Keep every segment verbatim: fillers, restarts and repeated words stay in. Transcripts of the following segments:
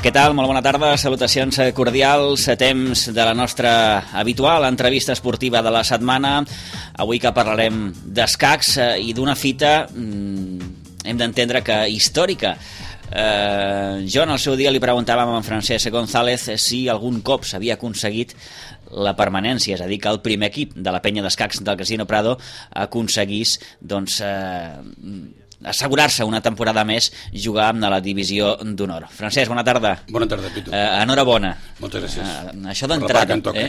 Què tal? Molt bona tarda, salutacions cordials, temps de la nostra habitual entrevista esportiva de la setmana. Avui que parlarem d'escacs i d'una fita, hem d'entendre que històrica. Eh, jo en el seu dia li preguntàvem a en Francesc González si algun cop s'havia aconseguit la permanència, és a dir, que el primer equip de la penya d'escacs del Casino Prado aconseguís doncs, eh, assegurar-se una temporada més jugar amb la divisió d'honor. Francesc, bona tarda. Bona tarda, Pitu. Eh, enhorabona. Moltes gràcies. Eh, això d'entrada. Eh?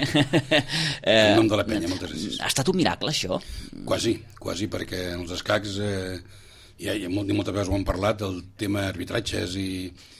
En nom de la penya, moltes gràcies. Ha estat un miracle, això? Quasi, quasi, perquè en els escacs eh, ja, ja molt, moltes vegades ho hem parlat, el tema arbitratges i,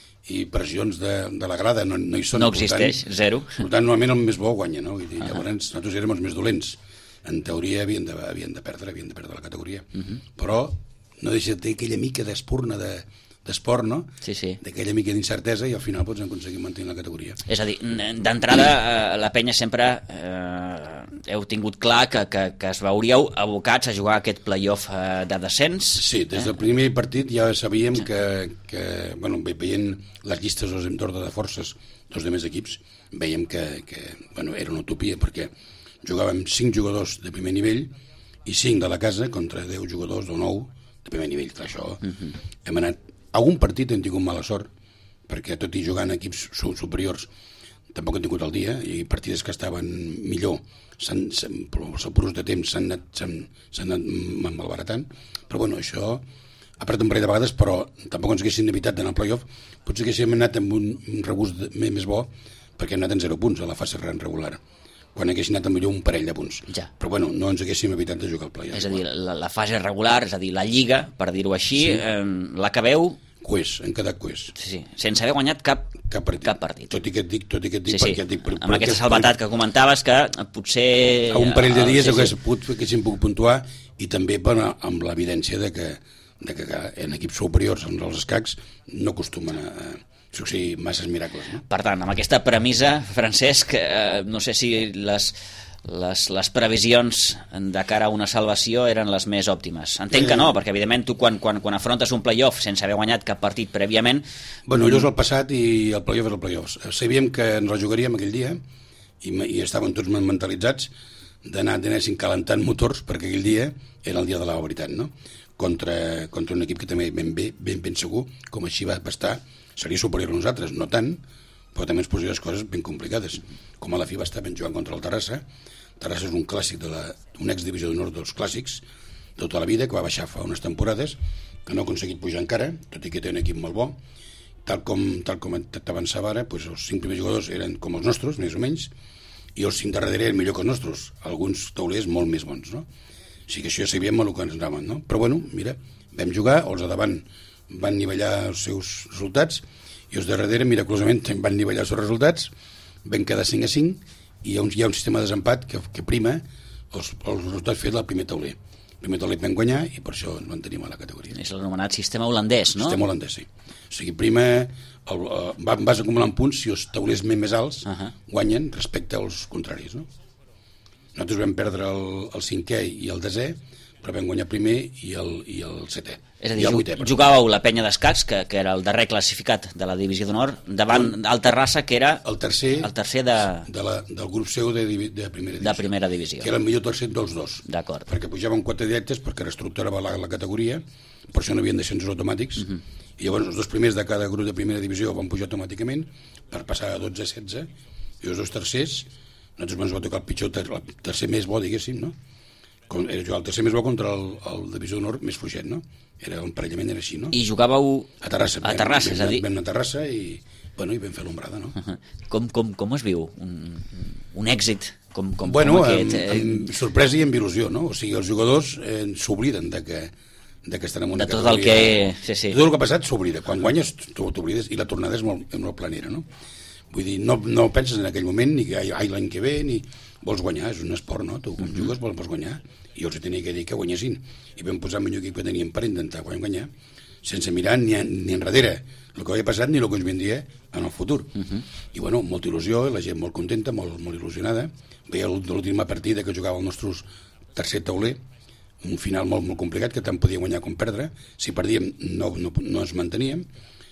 i pressions de, de la grada no, no hi són. No existeix, tant, zero. Per tant, normalment el més bo guanya, no? Vull dir, uh -huh. Llavors nosaltres érem els més dolents. En teoria havien de, havien de perdre, havien de perdre la categoria. Uh -huh. Però no deixa de tenir aquella mica d'espurna de, d'esport, no? Sí, sí. D'aquella mica d'incertesa i al final pots aconseguir mantenir la categoria. És a dir, d'entrada, la penya sempre eh, heu tingut clar que, que, que es veuríeu abocats a jugar aquest play-off eh, de descens. Sí, des del primer partit ja sabíem sí. que, que, bueno, veient les llistes d'ordre de forces dels demés equips, veiem que, que bueno, era una utopia, perquè jugàvem cinc jugadors de primer nivell i cinc de la casa contra deu jugadors o nou de primer nivell. Clar, això uh-huh. hem anat... Algun partit hem tingut mala sort, perquè tot i jugant equips superiors tampoc hem tingut el dia, i partides que estaven millor, s'han, s'han, per els apurus de temps s'han anat, s'han, s'han anat malbaratant, però bueno, això ha parat un parell de vegades, però tampoc ens haguessin evitat d'anar al play-off. Potser haguéssim anat amb un, un regust més bo, perquè hem anat en zero punts a la fase regular, quan haguessin anat millor un parell de punts. Ja. Però bueno, no ens haguéssim evitat de jugar al play-off. És a dir, la, la fase regular, és a dir, la lliga, per dir-ho així, sí. eh, l'acabeu... Cués, hem quedat cués. Sí, sí, sense haver guanyat cap, cap, partit. cap partit. Tot i que et dic, tot i que et dic, sí, sí. perquè et dic... Per, amb per aquesta salvetat que comentaves, que potser... A un parell de dies sí, sí. haguéssim pogut puntuar, i també bueno, amb l'evidència de que, de que en equips superiors, en els escacs, no acostumen a... succeir masses miracles, no? Per tant, amb aquesta premissa, Francesc, eh, no sé si les, les, les previsions de cara a una salvació eren les més òptimes. Entenc que no, perquè evidentment tu quan, quan, quan afrontes un play-off sense haver guanyat cap partit prèviament... Bueno, allò és el passat i el play-off és el play-off. Sabíem que ens la jugaríem aquell dia i, i estàvem tots mentalitzats d'anar d'anar-s'hi calentant motors, perquè aquell dia era el dia de la veritat, no? Contra, contra un equip que també ben bé, ben, ben segur, com així va estar, seria superior a nosaltres, no tant, però també ens posaria les coses ben complicades. Com a la fi va estar ben jugant contra el Terrassa. Terrassa és un clàssic, de la, un ex-divisió d'honor dels clàssics, tota la vida, que va baixar fa unes temporades, que no ha aconseguit pujar encara, tot i que té un equip molt bo. Tal com, tal com t'avançava ara, doncs els cinc primers jugadors eren com els nostres, més o menys, i els cinc darrere eren millor que els nostres, alguns taulers molt més bons, no? O sigui que això ja sabíem el que ens anaven, no? Però bueno, mira, vam jugar, els de davant van nivellar els seus resultats i els de darrere, miraculosament, van nivellar els seus resultats, vam quedar cinc a cinc i hi ha un, hi ha un sistema de desempat que, que prima els, els resultats fets al primer tauler. El primer tauler vam guanyar i per això ens mantenim a la categoria. És l'anomenat sistema holandès, no? Sistema holandès, sí. O sigui, prima, el, el, vas acumulant punts si els taulers més alts uh -huh. guanyen respecte als contraris, no? Nosaltres vam perdre el, el cinquè i el desè, però vam guanyar primer i el, i el setè. És a dir, vuitè, jugàveu la penya d'escacs, que, que era el darrer classificat de la divisió d'honor, davant el Terrassa, que era el tercer, el tercer de... De la, del grup seu de, de, primera de primera divisió. Que era el millor tercer dels dos. D'acord. Perquè pujaven quatre directes, perquè reestructurava la, la categoria, per això no havien descensos automàtics, uh -huh. i llavors els dos primers de cada grup de primera divisió van pujar automàticament per passar a dotze a setze, i els dos tercers, nosaltres ens va tocar el pitjor, el tercer més bo, diguéssim, no? Com, era jugar el tercer més bo contra el, el divisió d'honor més fluixet, no? Era un parellament, era així, no? I jugàveu a Terrassa, a Terrassa, vam, és a dir... Vam anar a Terrassa i, bueno, i vam fer l'ombrada, no? Uh -huh. com, com, com es viu un, un èxit com, com, bueno, com aquest? Amb, amb sorpresa i amb il·lusió, no? O sigui, els jugadors eh, s'obliden de que, de que estan en una de tot categoria... el que... Sí, sí. Tot el que ha passat s'oblida. Quan guanyes t'oblides i la tornada és molt, molt planera, no? Vull dir, no, no penses en aquell moment ni que ai, l'any que ve, ni vols guanyar, és un esport, no? Tu quan uh -huh. jugues vols, vols guanyar, i els tenia que dir que guanyessin, i vam posar el millor equip que teníem per intentar guanyar, sense mirar ni, ni enrere el que havia passat ni el que ens vindria en el futur. Uh -huh. I bueno, molta il·lusió, la gent molt contenta, molt, molt il·lusionada. Veia l'última partida que jugava el nostre tercer tauler, un final molt, molt complicat, que tant podia guanyar com perdre. Si perdíem no, no, no ens manteníem,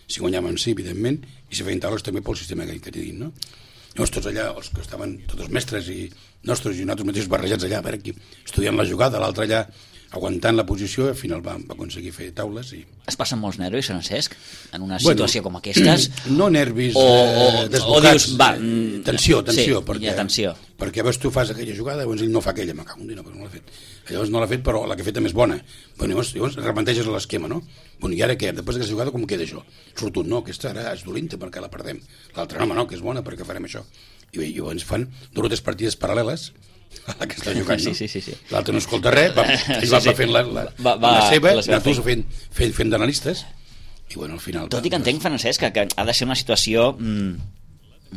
si guanyaven sí, evidentment, i si feien taules també pel sistema aquell que t'he dit, no? Llavors tots allà, els que estaven, tots els mestres i nostres i nosaltres mateixos barrejats allà, a veure aquí, estudiant la jugada, l'altre allà aguantant la posició, i al final va, va aconseguir fer taules. I... Es passen molts nervis, Francesc, en una situació bueno, com aquestes? No nervis, o, o, eh, desbocats, o dius, va, eh, tensió, tensió, sí, perquè, tensió. perquè veus tu fas aquella jugada, llavors ell no fa aquella, me cago en Déu, no, no l'ha fet. Llavors no l'ha fet, però la que ha fet també és bona. Bueno, llavors, llavors repenteges l'esquema, no? Bueno, i ara què? Després d'aquesta jugada com queda això? Surt un, no, aquesta ara és dolenta perquè la perdem. L'altra, no, no, que és bona perquè farem això. I bé, llavors fan dues o tres partides paral·leles a la que està jugant, no? Sí, sí, sí, sí. L'altre no escolta res, va, ell va, sí, sí. va fent la, la, va, va, la seva, la seva fent, fent, fent, fent d'analistes, i bueno, al final... Tot i que entenc, Francesc, que, que ha de ser una situació mm,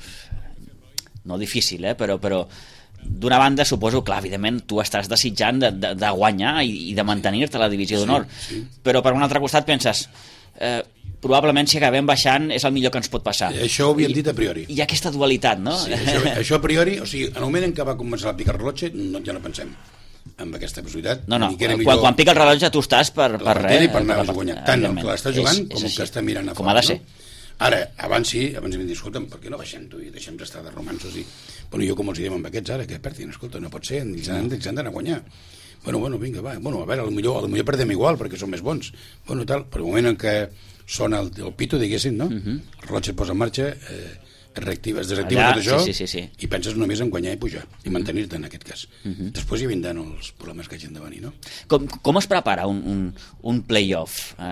mm, no difícil, eh? però, però d'una banda suposo, clar, evidentment tu estàs desitjant de, de, de guanyar i, i de mantenir-te a la divisió d'honor, sí, sí. però per un altre costat penses... Eh, probablement si acabem baixant és el millor que ens pot passar. Això ho havíem dit a priori. Hi ha aquesta dualitat, no? Sí, això, això a priori, o sigui, en el moment en què va començar a picar el rellotge, no, ja no pensem en aquesta possibilitat. No, no, quan, millor... quan pica el rellotge tu estàs per, per res. I per anar a guanyar. Tant el que l'està jugant és, és com el que està mirant a fora. Com ha de ser. No? Ara, abans sí, abans hem dit, escolta'm, per què no baixem tu i deixem d'estar de romansos? I... Bueno, jo com els diem amb aquests ara, que perdin, escolta, no pot ser, ells han d'anar a guanyar. Bueno, bueno, vinga, va, bueno, a veure, potser, potser perdem igual perquè són més bons. Bueno, tal, però el moment en què sona el, el pito, diguéssim, no? Uh -huh. El rellotge es posa en marxa, eh, es reactiva, es desactiva allà, tot això, sí, sí, sí, sí. i penses només en guanyar i pujar, i mantenir-te en aquest cas. Uh -huh. Després hi vindran els problemes que hagin de venir, no? Com, com es prepara un, un, un play-off? Eh,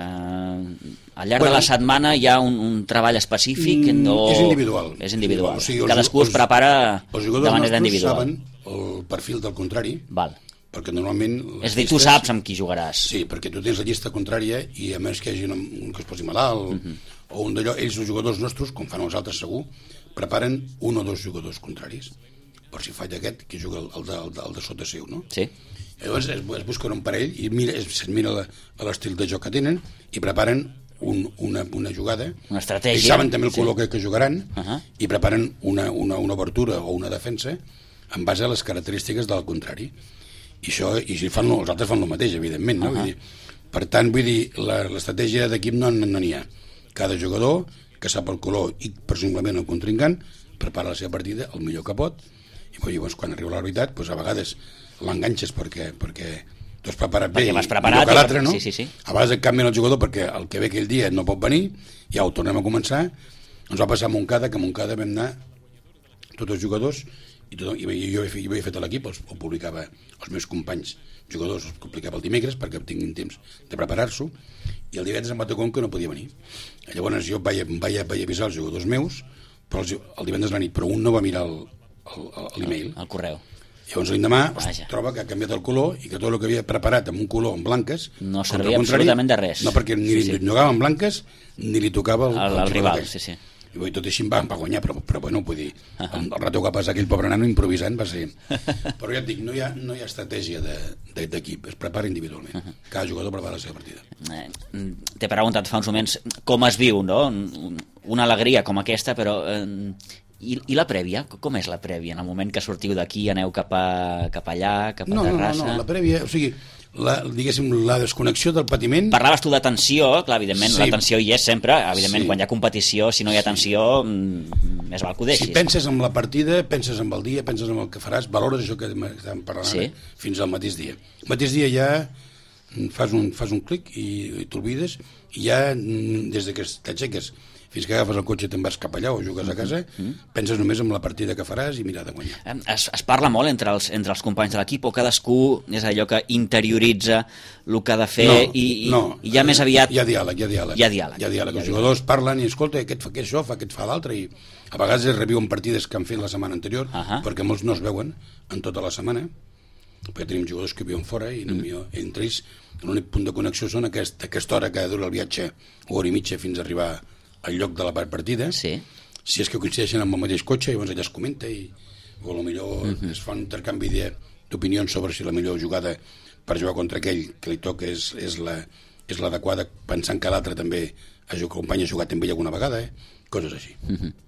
al llarg bueno, de la setmana hi ha un, un treball específic? Mm, o... És individual. És individual. O sigui, els, cadascú es prepara els de manera individual. saben el perfil del contrari, Val. perquè normalment... És a dir, tu saps amb qui jugaràs. Sí, perquè tu tens la llista contrària i a més que hi hagi un, un que es posi malalt uh -huh. o un d'allò, ells, els jugadors nostres, com fan els altres segur, preparen un o dos jugadors contraris per si falla aquest, que juga el, el, de, el, de, el de sota seu, no? Sí. Llavors es, es busquen un parell i mira, es mira l'estil de joc que tenen i preparen un, una, una jugada. Una estratègia. I saben també el color sí. que, que jugaran uh -huh. i preparen una, una, una obertura o una defensa en base a les característiques del contrari. I això, i si fan, els altres fan el mateix, evidentment, no? Uh -huh. Vull dir, per tant, vull dir, l'estratègia d'equip no n'hi no ha. Cada jugador que sap el color i presumiblement el contrincant prepara la seva partida el millor que pot i llavors quan arriba la veritat doncs a vegades l'enganxes perquè, perquè tu has preparat bé i preparat que l'altre, no? Sí, sí, sí. A vegades et canvien el jugador perquè el que ve aquell dia no pot venir, ja ho tornem a començar. Ens va passar a Montcada, que a Montcada vam anar tots els jugadors i, tot, i jo, jo havia fet a l'equip, ho publicava els meus companys jugadors, ho publicava el dimecres perquè tinguin temps de preparar-s'ho, i el divendres em va tocar que no podia venir. Llavors jo vaig, vaig, vaig avisar els jugadors meus, però els, el divendres a la nit, però un no va mirar l'email. El, el correu. Llavors l'endemà es troba que ha canviat el color i que tot el que havia preparat amb un color en blanques no servia absolutament de res. No, perquè ni sí, li sí. jugava en blanques ni li tocava el, el, el, el rival, sí, sí. I tot així va, va guanyar, però, però bueno, vull dir, uh -huh. el, el rato que passa aquell pobre nano improvisant va ser... Però ja et dic, no hi ha, no hi ha estratègia d'equip, de, de, es prepara individualment. Uh -huh. Cada jugador prepara la seva partida. Eh, T'he preguntat fa uns moments com es viu, no? Una alegria com aquesta, però... Eh, i, I la prèvia? Com és la prèvia? En el moment que sortiu d'aquí, aneu cap, a, cap allà, cap a no, Terrassa? No, no, no, la prèvia, o sigui... La, diguéssim, la desconnexió del patiment... Parlaves tu de tensió, clar, evidentment, sí. La tensió hi és sempre, evidentment, sí. Quan hi ha competició, si no hi ha tensió, sí. Més val que ho deixis. Si penses en la partida, penses en el dia, penses en el que faràs, valores això que estàvem parlant sí. fins al mateix dia. El mateix dia ja fas un, fas un clic i, i t'olvides, i ja des de que t'aixeques fins que agafes el cotxe i te'n vas cap allà o jugues a casa, mm-hmm. penses només en la partida que faràs i mirar de guanyar. Es, es parla molt entre els, entre els companys de l'equip o cadascú és allò que interioritza el que ha de fer no, i, no, i ja més aviat... Hi ha diàleg, hi ha diàleg. Hi ha diàleg. Hi ha diàleg. Els jugadors parlen i escolta, aquest fa això, fa aquest fa l'altre, i a vegades es reviuen partides que han fet la setmana anterior, uh-huh. perquè molts no es veuen en tota la setmana, perquè tenim jugadors que viuen fora i mm. millor, entre ells l'únic punt de connexió són aquest, aquesta hora que dura el viatge, o hora i mitja fins a arribar al lloc de la partida, sí. Si és que coincideixen amb el mateix cotxe, llavors allà es comenta i o potser uh-huh. es fa un intercanvi d'opinions sobre si la millor jugada per jugar contra aquell que li toca és, és, la, és l'adequada, pensant que l'altre també acompanya a jugar també alguna vegada, eh? Coses així. Uh-huh.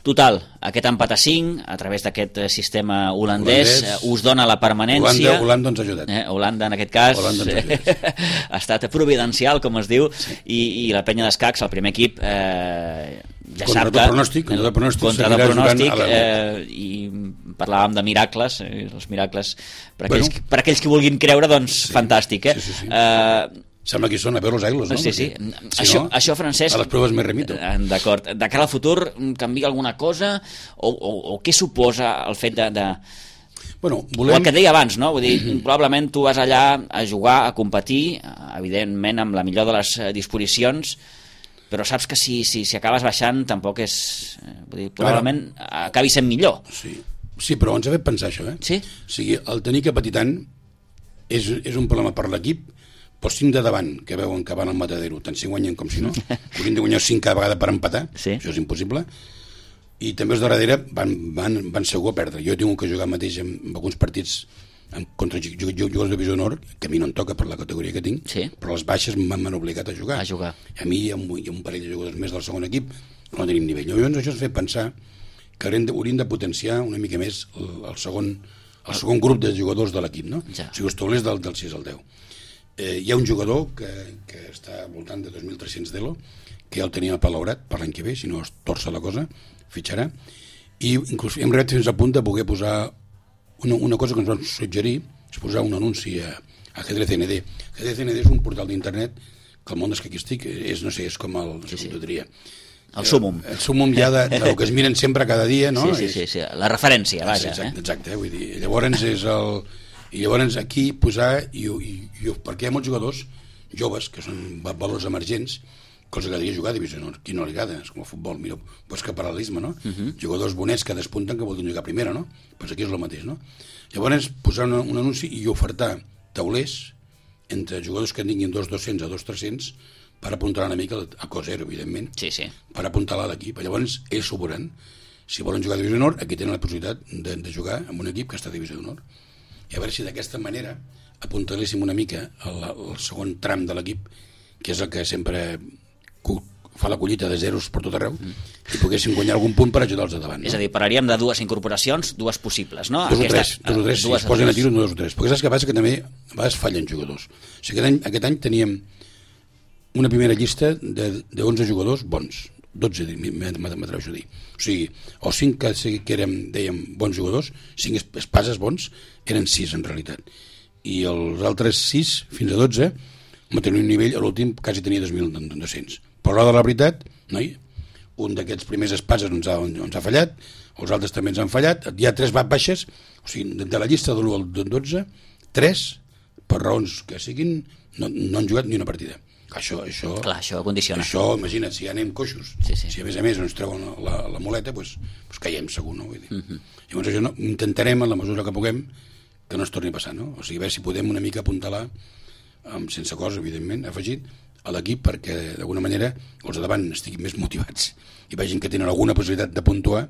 Total, aquest empat a cinc, a través d'aquest sistema holandès, holandès us dona la permanència. Holanda, Holanda ens ha ajudat. Eh, Holanda, en aquest cas, ha estat providencial, com es diu, sí. i, i la penya d'escacs, el primer equip, eh, ja contra sap que... Pronòstic, contra el pronòstic, contra el pronòstic, eh, i parlàvem de miracles, eh, els miracles, per aquells, bueno, per aquells que vulguin creure, doncs, sí, fantàstic, eh? Sí, sí, sí. Eh, Sembla que són a veure els aigües, no? Sí, sí. Si això, no, això, Francesc... a les proves més remito. D'acord. De cara al futur, canvia alguna cosa? O, o, o què suposa el fet de... de... Bueno, volem... O el que et deia abans, no? Vull dir, probablement tu vas allà a jugar, a competir, evidentment amb la millor de les disposicions, però saps que si, si, si acabes baixant tampoc és... Vull dir, probablement claro, acabi sent millor. Sí. Sí, però ens ha fet pensar això, eh? Sí? O sigui, el tenir que patir tant és, és un problema per l'equip, però cinc de davant, que veuen que van al matadero, tant si guanyen com si no, haurien de guanyar cinc cada vegada per empatar, sí. Això és impossible, i també els de darrere van, van, van segur a perdre. Jo he tingut que jugar mateix en, en alguns partits en, contra jugadors de divisió d'honor, que a mi no em toca per la categoria que tinc, sí. Però les baixes m'han obligat a jugar. A jugar. A mi i a un, i a un parell de jugadors més del segon equip no tenim nivell. Llavors això ens fa pensar que haurem de, hauríem de potenciar una mica més el, el, segon, el segon grup de jugadors de l'equip, no? Ja. O sigui, els taulers del, del sis al deu. Eh, hi ha un jugador que, que està al voltant de dos mil tres-cents d'elo, que ja el teníem apalaurat per l'any que ve, si no es torça la cosa, fitxarà, i inclús hem arribat fins a punt de poder posar una, una cosa que ens van suggerir, és posar un anunci a, a Ajedrez N D. Ajedrez N D és un portal d'internet que el món escaquístic és, no sé, és com el, sí, sí. Diria, el súmum. El súmum ja de, de, de que es miren sempre cada dia, no? Sí, sí, sí, sí. La referència, vaja. Exacte, eh? exacte, vull dir, llavors és el... I llavors aquí posar, i, i, i, perquè hi ha molts jugadors joves, que són valors emergents, que els agradaria jugar a divisió d'honor. Qui no li agrada? És com a futbol, mira, pues que paral·lelisme, no? Uh -huh. Jugadors bonets que despunten que volen jugar a primera, no? Pues aquí és el mateix, no? Llavors posar un, un anunci i ofertar taulers entre jugadors que tinguin dos dos-cents a dos tres-cents per apuntar una mica a Cosero, evidentment, sí, sí. Per apuntar-la a l'equip. Llavors ells s'ho veuran. Si volen jugar a divisió d'honor, aquí tenen la possibilitat de, de jugar amb un equip que està a divisió d'honor. I a veure si d'aquesta manera apuntaléssim una mica el, el segon tram de l'equip, que és el que sempre fa la collita de zeros per tot arreu, mm. i poguéssim guanyar algun punt per ajudar els de davant. No? És a dir, parlaríem de dues incorporacions, dues possibles, no? Dos o tres, dos o tres, si es posen a tiro, dos o tres. Perquè saps què passa? Que també a vegades fallen jugadors. O sigui, aquest any, aquest any teníem una primera llista de, de onze jugadors bons, dotze m'atreveixo a dir, o sigui, o cinc que, que érem, dèiem, bons jugadors, cinc espases bons, eren sis en realitat, i els altres sis fins a dotze vam tenir un nivell, a l'últim quasi tenia dos mil dos-cents, però a l'hora de la veritat, noi, un d'aquests primers espases ens ha, ens ha fallat, els altres també ens han fallat, hi ha tres baixes, o sigui, de, de la llista de l'u al dotze, tres, per raons que siguin, no, no han jugat ni una partida. Això, això, Clar, això condiciona. Això, imagina't, si ja anem coixos, sí, sí. Si a més a més ens treuen la, la muleta, doncs, doncs caiem segur, no? Vull dir. Uh -huh. Llavors això no, intentarem, en la mesura que puguem, que no es torni a passar, no? O sigui, a veure si podem una mica apuntalar, amb, sense cos, evidentment, afegit, a l'equip perquè, d'alguna manera, els de davant estiguin més motivats i vegin que tenen alguna possibilitat de puntuar,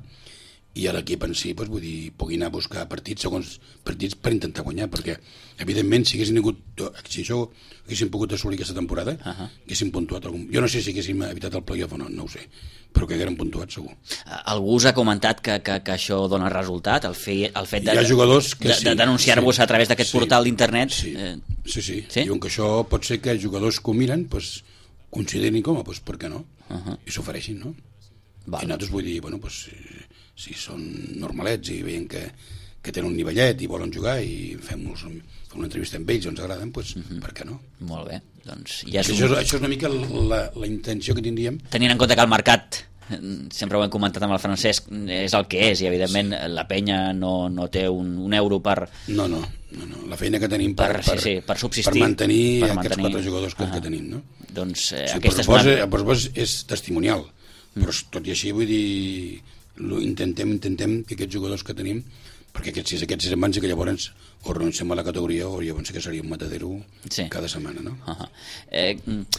i a l'equip en si, doncs, vull dir, pugui anar a buscar partits, segons partits, per intentar guanyar, perquè, evidentment, si haguéssim tingut, si això haguéssim pogut assolir aquesta temporada, uh -huh. haguéssim puntuat algun... Jo no sé si haguéssim evitat el playoff o no, no ho sé, però que haguérem puntuat, segur. Algú us ha comentat que, que, que això dona resultat, el, fe, el fet de, Hi ha jugadors que de, sí, de denunciar-vos sí, a través d'aquest sí, portal d'internet? Sí, eh... sí, sí. sí. Diuen que això pot ser que jugadors que ho miren, pues, considerin com a, pues, per què no? Uh -huh. I s'ofereixin, no? Val. I nosaltres vull dir, bueno, pues... si són normalets i veiem que, que tenen un nivellet i volen jugar i fem, fem una entrevista amb ells, ens agraden, doncs, uh-huh. per què no? Molt bé, doncs... Ja és això, un... és, això és una mica la, la intenció que tindríem. Tenint en compte que el mercat, sempre ho hem comentat amb el Francesc, és el que és i evidentment sí. La penya no, no té un, un euro per... No, no, no, no, la feina que tenim per, per, sí, sí, per subsistir, per mantenir per aquests mantenir... quatre jugadors que, uh-huh. que tenim, no? Doncs eh, sí, aquesta és una... una... El pressupost és testimonial, mm. però tot i així vull dir... intentem, intentem que aquests jugadors que tenim, perquè aquests sis, aquests sis mans i que llavors o renunciem a la categoria o llavors sí que seria un matadero sí. cada setmana, no? Uh-huh. eh,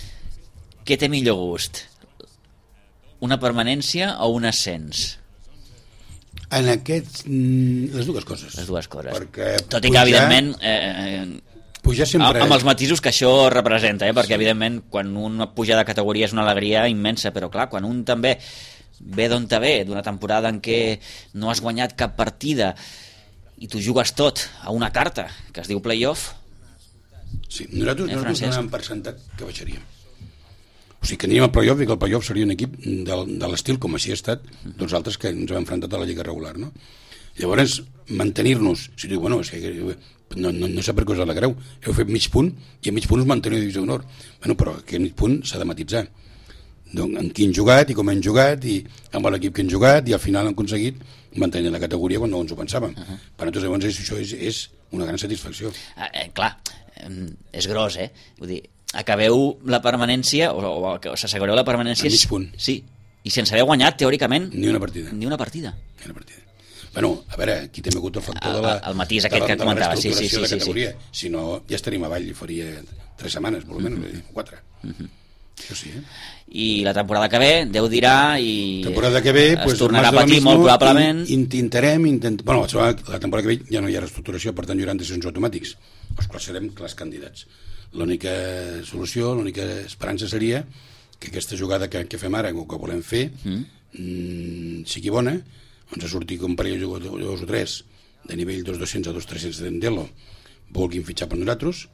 què té millor gust? Una permanència o un ascens? En aquests... les dues coses. Les dues coses. Perquè tot i que, pujar, evidentment... Eh, pujar sempre... amb els matisos que això representa, eh? Perquè, sí. Evidentment, quan un puja de categoria és una alegria immensa, però, clar, quan un també ve d'on te ve, d'una temporada en què no has guanyat cap partida i tu jugues tot a una carta que es diu playoff. Sí, nosaltres, eh, nosaltres donàvem per sentat que baixaríem. O sigui, que aniríem al playoff i que el playoff seria un equip de, de l'estil com així ha estat dels altres que ens hem enfrontat a la Lliga regular, no? Llavors, mantenir-nos, si diu, bueno, és que no, no, no sé per què us alegreu, heu fet mig punt i a mig punt us manteniu a divisió d'honor. Bueno, però aquest mig punt s'ha de matitzar. Donc, en qui hem jugat i com hem jugat i amb l'equip que hem jugat i al final hem aconseguit mantenir la categoria quan no ens ho pensàvem. Uh -huh. Per nosaltres, llavors, això és, és una gran satisfacció. Ah, eh, clar, eh, és gros, eh? Vull dir, acabeu la permanència, o, o, o s'assegureu la permanència... A mig punt. Sí, i sense haver guanyat, teòricament... Ni una partida. Ni una partida. Ni una partida. Bueno, a veure, aquí també ha hagut el factor el, de la... El matís aquest que comentava, sí, sí, sí. De sí, categoria. sí. Si no, ja estaríem avall i faria tres setmanes, per almenys, uh -huh. quatre. Uh -huh. Això sí, eh? I la temporada que ve, Déu dirà, i temporada que ve, es pues, tornarà a patir molt probablement. Intentarem, intent... bueno, la temporada que ve ja no hi ha reestructuració, per tant hi haurà decisions automàtics, els quals serem clars candidats. L'única solució, l'única esperança seria que aquesta jugada que, que fem ara, o que volem fer, mm. mmm, sigui bona, ens surti com un parell de jugadors o tres de nivell dos dos-cents a dos tres-cents d'Endelo vulguin fitxar per nosaltres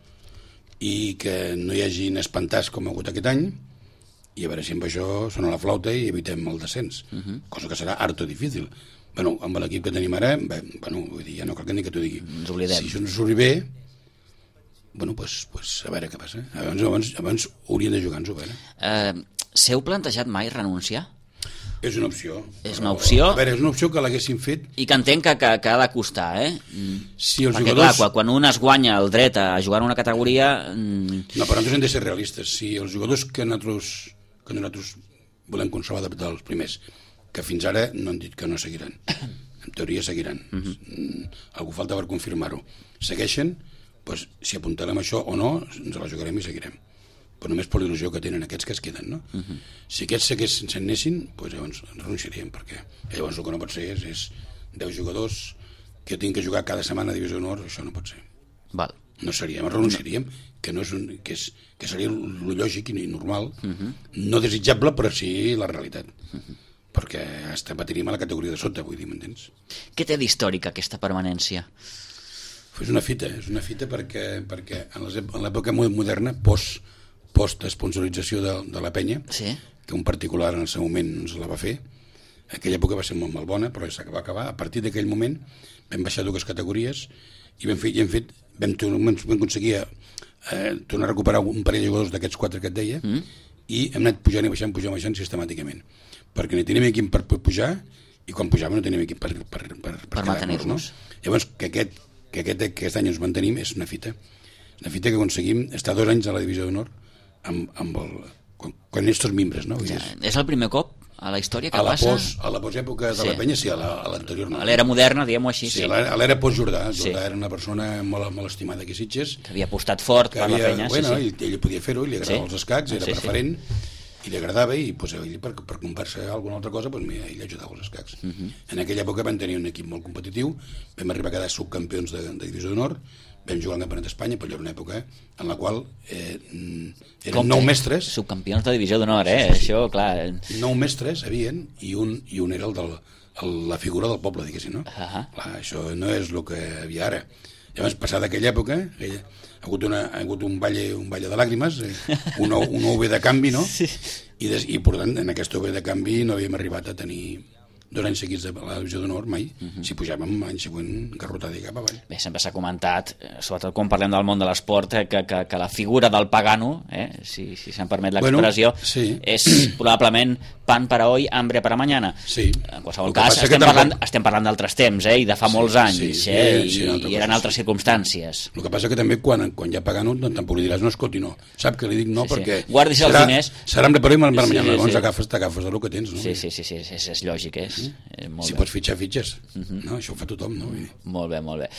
i que no hi hagin espantats com ha hagut aquest any i a veure si amb això sona la flauta i evitem el descens, uh -huh. cosa que serà harto difícil. Bueno, amb l'equip que tenim ara, bé, bueno, vull dir, ja no cal que ni que t'ho digui. Ens oblidem. Si això no surt bé, bueno, pues, pues a veure què passa. Abans, abans, abans haurien de jugar-nos-ho, a veure. Uh, S'heu plantejat mai renunciar? És una opció. És una opció? A veure, és una opció que l'haguéssim fet... I que entenc que, que, que ha de costar, eh? Si els Perquè, jugadors... clar, quan un es guanya el dret a jugar en una categoria... No, però nosaltres hem de ser realistes. Si els jugadors que nosaltres, que nosaltres volem conservar dels primers, que fins ara no han dit que no seguiran, en teoria seguiran. Uh -huh. Algú falta per confirmar-ho. Segueixen, doncs, si apuntarem això o no, ens la jugarem i seguirem. Però només per l'il·lusió que tenen aquests que es queden, no? Uh -huh. Si aquests seguessin, se'n anessin, doncs llavors renunciaríem, perquè llavors el que no pot ser és, és deu jugadors que tinc que jugar cada setmana a Divisió d'Honor, això no pot ser. Val. No seríem, renunciaríem, que, no és un, que, és, que seria el lògic i normal, uh -huh. no desitjable, però sí la realitat. Uh -huh. Perquè hasta patiríem a la categoria de sota, vull dir, m'entens? Què té d'històrica aquesta permanència? És una fita, és una fita perquè, perquè en l'època moderna, post post-esponsorització de, de la penya, sí. que un particular en el seu moment ens la va fer, aquella època va ser molt molt bona, però ja va acabar. A partir d'aquell moment vam baixar dues categories i vam, fer, i hem fet, vam, vam, vam aconseguir eh, tornar a recuperar un parell de jugadors d'aquests quatre que et deia mm. i hem anat pujant i baixant, pujant i baixant sistemàticament, perquè no teníem equip per pujar i quan pujàvem no teníem equip per, per, per, per, per mantenir-nos. No? Llavors, que aquest, que aquest, que aquest any ens mantenim és una fita. Una fita que aconseguim estar dos anys a la Divisió d'Honor amb, amb el, quan, quan ets tots membres, no? Ja, és el primer cop a la història que a la passa? Post, a la postèpoca de sí. la penya, sí, a l'anterior no. A l'era moderna, diguem-ho així. Sí, sí. a l'era post-Jordà. Jordà sí. Era una persona molt, molt estimada aquí a Sitges. Que havia apostat fort per havia, la penya. Bueno, sí, sí. Ell, ell podia fer-ho, li agradava sí. els escacs, era sí, preferent, sí. i li agradava, i pues, ell per, per comprar-se alguna altra cosa, pues, mira, ell ajudava els escacs. Uh -huh. En aquella època vam tenir un equip molt competitiu, vam arribar a quedar subcampions de, de Divisió d'Honor, vam jugar al Campionat d'Espanya, però hi era una època en la qual eh, eren Com nou mestres... Subcampions de Divisió d'Honor, eh? Sí, sí. Això, clar... Nou mestres havien, i un, i un era el del, el, la figura del poble, diguéssim, no? Uh -huh. Clar, això no és el que havia ara. Llavors, passada aquella època, aquella, ha hagut, una, ha hagut un balle, un balle de làgrimes, eh, una, una U V de canvi, no? Sí. I, des, I, per tant, en aquesta U V de canvi no havíem arribat a tenir... dos anys seguits de la Divisió d'Honor, mai. Uh -huh. Si pujàvem l'any següent garrotada i cap avall. Bé, sempre s'ha comentat, sobretot quan parlem del món de l'esport, que, que, que la figura del pagano, eh, si, si se'n permet l'expressió, bueno, sí. és probablement pan para hoy, hambre para mañana. Sí. En qualsevol cas, estem parlant, estem parlant d'altres temps, eh, i de fa sí, molts anys, sí, eh, i, sí, i eren altres sí. circumstàncies. El que passa que també quan, quan hi ha pagano, doncs tampoc li diràs, no, escolti, no. Sap que li dic no, sí, perquè... Sí. Guardis els diners. Serà hambre para hoy, hambre para mañana. Sí, llavors sí. agafes, t'agafes del que tens, no? Sí, sí, sí, sí, és, és lògic, és. Eh, molt si bé. pots fitxar, fitxes. Uh -huh. No, això ho fa tothom, no? Molt bé, molt bé.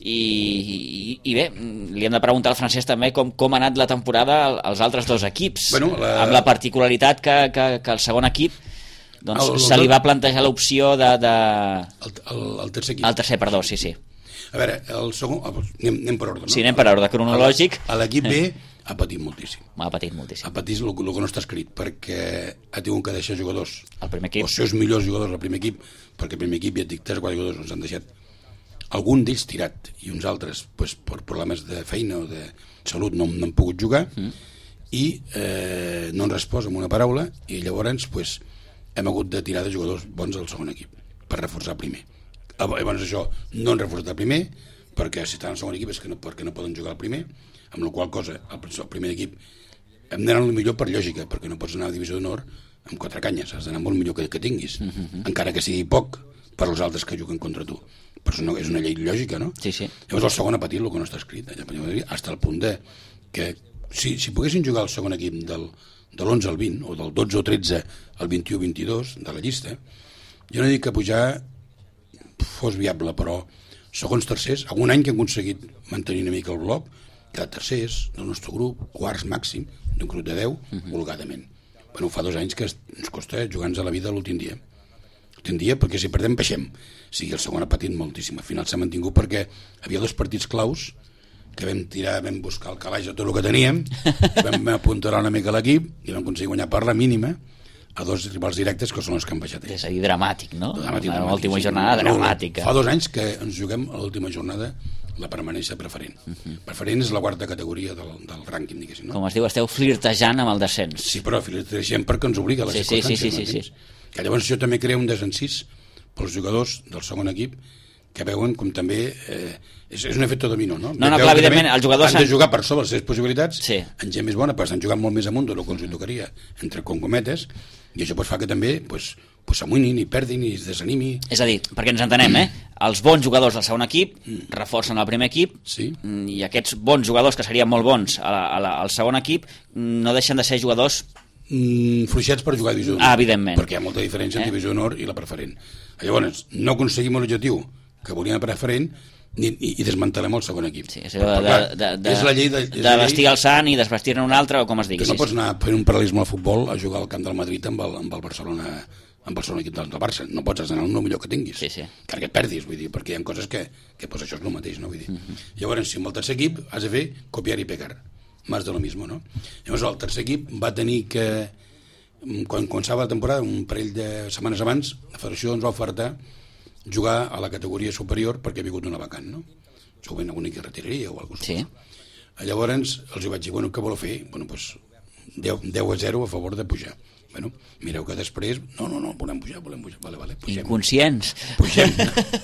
I, i, i bé, li hem de preguntar al Francesc també com, com ha anat la temporada als altres dos equips, bueno, la... amb la particularitat que, que, que el segon equip doncs, el, el, se li va plantejar l'opció de... de... El, el, el tercer equip. El tercer, perdó, sí, sí. A veure, el segon... Anem, anem per ordre, no? Sí, anem per ordre cronològic. A l'equip B ha patit moltíssim. Ha patit moltíssim. Ha patit el, el que no està escrit, perquè ha tingut que deixar jugadors, el primer equip, els seus millors jugadors al primer equip, perquè el primer equip, ja et dic, tres o quatre jugadors ens han deixat, algun d'ells tirat, i uns altres pues, per problemes de feina o de salut no, no han pogut jugar, mm. i eh, no han respost amb una paraula, i llavors pues, hem hagut de tirar de jugadors bons al segon equip per reforçar el primer. Llavors això no han reforçat el primer, perquè si estan al segon equip és que no, perquè no poden jugar al primer, amb la qual cosa el, el primer equip hem d'anar el millor per lògica, perquè no pots anar a divisió d'honor amb quatre canyes, has d'anar molt millor que, que tinguis, uh -huh. encara que sigui poc per als altres que juguen contra tu, però és una, és una llei lògica, no? Sí, sí. Llavors el segon ha patit el que no està escrit, fins al punt de que si, si poguessin jugar el segon equip del, de l'onze al vint, o del dotze o tretze al vint-i-u vint-i-dos de la llista, jo no dic que pujar fos viable, però segons tercers, algun any que hem aconseguit mantenir una mica el bloc, cada tercers del nostre grup, quarts màxim, d'un grup de deu, uh -huh. volgadament. Bueno, fa dos anys que ens costa jugar-nos a la vida l'últim dia. L'últim dia, perquè si perdem, baixem. O sigui, el segon ha patit moltíssim. Al final s'ha mantingut perquè havia dos partits claus que vam tirar, vam buscar el calaix a tot el que teníem, vam apuntar una mica l'equip i vam aconseguir guanyar per la mínima a dos rivals directes que són els que han baixat ells. És a dir, dramàtic, no? Dramàtic, dramàtic, l'última sí. jornada dramàtica. Fa dos anys que ens juguem a l'última jornada la permanència preferent. Uh -huh. Preferent és la quarta categoria del, del rànquing, diguéssim. No? Com es diu, esteu flirtejant amb el descens. Sí, però flirtegem perquè ens obliga a les sí, circumstàncies. Sí, sí, sí, sí, sí. Que llavors això també crea un desencís pels jugadors del segon equip que veuen com també eh, és, és un efecte dominó, no? No, no, clar, evidentment, els jugadors han de jugar per sobre les seves possibilitats, sí. en gent més bona, perquè estan jugant molt més amunt del que els tocaria, entre concometes, i això pues, fa que també pues, pues, s'amoïnin i perdin i es desanimi. És a dir, perquè ens entenem, eh? Els bons jugadors del segon equip reforcen el primer equip, sí. i aquests bons jugadors, que serien molt bons a la, a la, al segon equip, no deixen de ser jugadors mm, fluixets per jugar a divisió d'honor. Ah, evidentment. Perquè hi ha molta diferència eh? en divisió d'honor i la preferent. Llavors, no aconseguim l'objectiu que volíem a preferent i, i, i desmantelem el segon equip. Sí, és, però, de, clar, de, de, és la llei de, de vestir el sant i desvestir-ne un altre, o com es digui. Que no pots anar fent un paral·lelisme al futbol a jugar al camp del Madrid amb el, amb el Barcelona, amb el segon equip del Barça. No pots anar el millor que tinguis. Sí, sí. Que et perdis, vull dir, perquè hi ha coses que, que pues, això és el mateix, no? Vull dir. Uh -huh. Llavors, si amb el tercer equip has de fer copiar i pegar. Más de lo mismo, no? Llavors, el tercer equip va tenir que, quan començava la temporada, un parell de setmanes abans, la federació ens va ofertar jugar a la categoria superior perquè ha vingut una vacant, no? Segurament alguna que retiraria o alguna cosa. Sí. Llavors els vaig dir, bueno, què voleu fer? Bueno, doncs deu a zero a favor de pujar. Bueno, mireu que després, no, no, no, volem pujar, volem pujar, vale, vale, pugem. Inconscients. Pugem,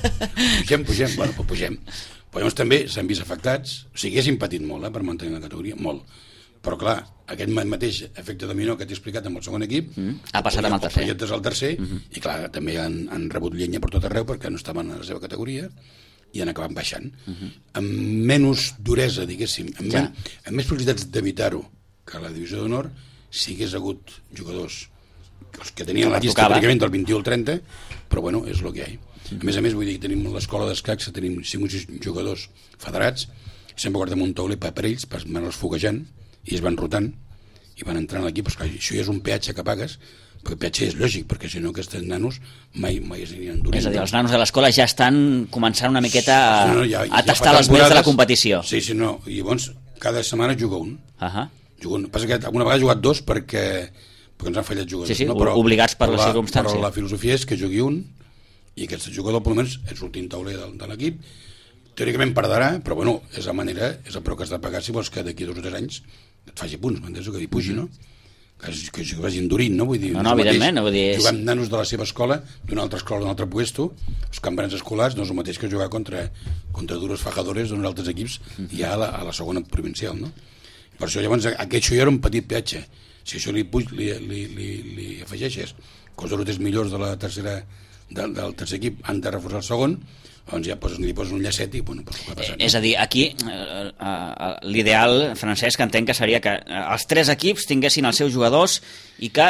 pugem, pugem, bueno, doncs pugem. Però llavors també s'han vist afectats, o sigui, haguessin patit molt, eh, per mantenir la categoria, molt. Però clar, aquest mateix efecte dominó que t'he explicat amb el segon equip mm, ha passat amb el tercer. El al tercer, mm -hmm. i clar, també han, han rebut llenya per tot arreu perquè no estaven a la seva categoria i han acabat baixant. Mm -hmm. Amb menys duresa, diguéssim, amb, ja. men, amb més possibilitats d'evitar-ho que la divisió d'honor, si hagués hagut jugadors els que tenien que la llista pràcticament del vint-i-u al trenta, però bueno, és el que hi ha. Mm -hmm. A més a més, vull dir que tenim l'escola d'escacs, tenim cinc o sis jugadors federats, sempre guardem un tauler per ells, per anar-los foguejant, i es van rotant i van entrar en l'equip. Això ja és un peatge que pagues, perquè el peatge és lògic, perquè si no aquests nanos mai, mai es anirien durant. És a dir, els nanos de l'escola ja estan començant una miqueta a, no, no, ja, a tastar ja les mils de la competició. Sí, sí, no, i llavors cada setmana juga un. Uh -huh. juga un. Passa que alguna vegada ha jugat dos perquè, perquè ens han fallat jugadors. Sí, sí, no? Però, obligats per però les la, circumstàncies. Però la filosofia és que jugui un, i aquest jugador, per almenys, és l'últim tauler de, de l'equip. Teòricament perdrà, però bueno, és la manera, és el preu que has de pagar si vols que d'aquí dos o tres anys et faci punts, m'entens? Que hi pugi, no? Que, que, que vagi endurint, no? Vull dir, no, no, evidentment, no vull dir... És... Jugar amb nanos de la seva escola, d'una altra escola, d'un altre puesto, els campionats escolars, no és el mateix que jugar contra, contra dures fajadores d'uns altres equips, uh-huh. ja a la, a la segona provincial, no? Per això, llavors, aquest això ja era un petit peatge. Si això li, puig, li, li, li, li afegeixes que els dos millors de la tercera, del, del tercer equip han de reforçar el segon, doncs ja poses, li poses un llacet i bueno, pues, passant, eh, és a dir, aquí eh, eh, l'ideal, Francesc, entenc que seria que els tres equips tinguessin els seus jugadors i que